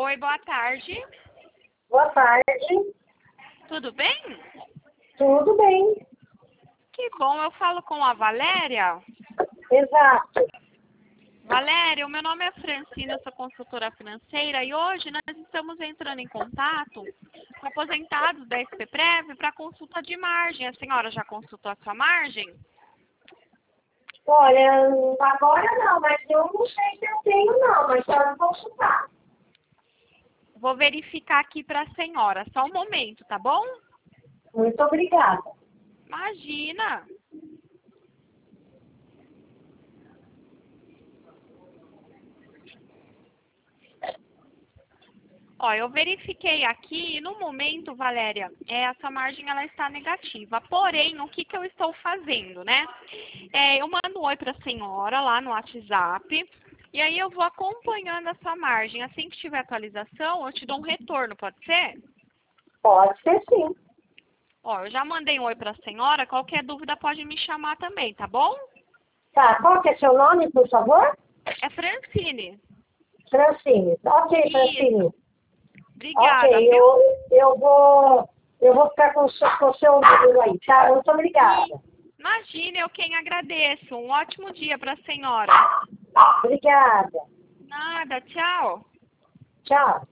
Oi, boa tarde. Boa tarde. Tudo bem? Tudo bem? Que bom, eu falo com a Valéria. Exato. Valéria, o meu nome é Francina, eu sou consultora financeira e hoje nós estamos entrando em contato com aposentados da SPPrev para consulta de margem. A senhora já consultou a sua margem? Olha, agora não, mas eu não sei se eu tenho não, mas só consultar. Vou verificar aqui para a senhora. Só um momento, tá bom? Muito obrigada. Imagina. Ó, eu verifiquei aqui e no momento, Valéria, a sua margem ela está negativa. Porém, o que eu estou fazendo, né? Eu mando um oi para a senhora lá no WhatsApp e aí eu vou acompanhando a sua margem. Assim que tiver atualização, eu te dou um retorno, pode ser? Pode ser sim. Ó, eu já mandei um oi para a senhora. Qualquer dúvida pode me chamar também, tá bom? Tá, qual que é seu nome, por favor? É Francine. Francine. Ok, Francine. Obrigada, Ok, viu? eu vou ficar com o seu número aí, tá? Muito obrigada. Imagina, eu quem agradeço. Um ótimo dia para a senhora. Obrigada. Nada, tchau. Tchau.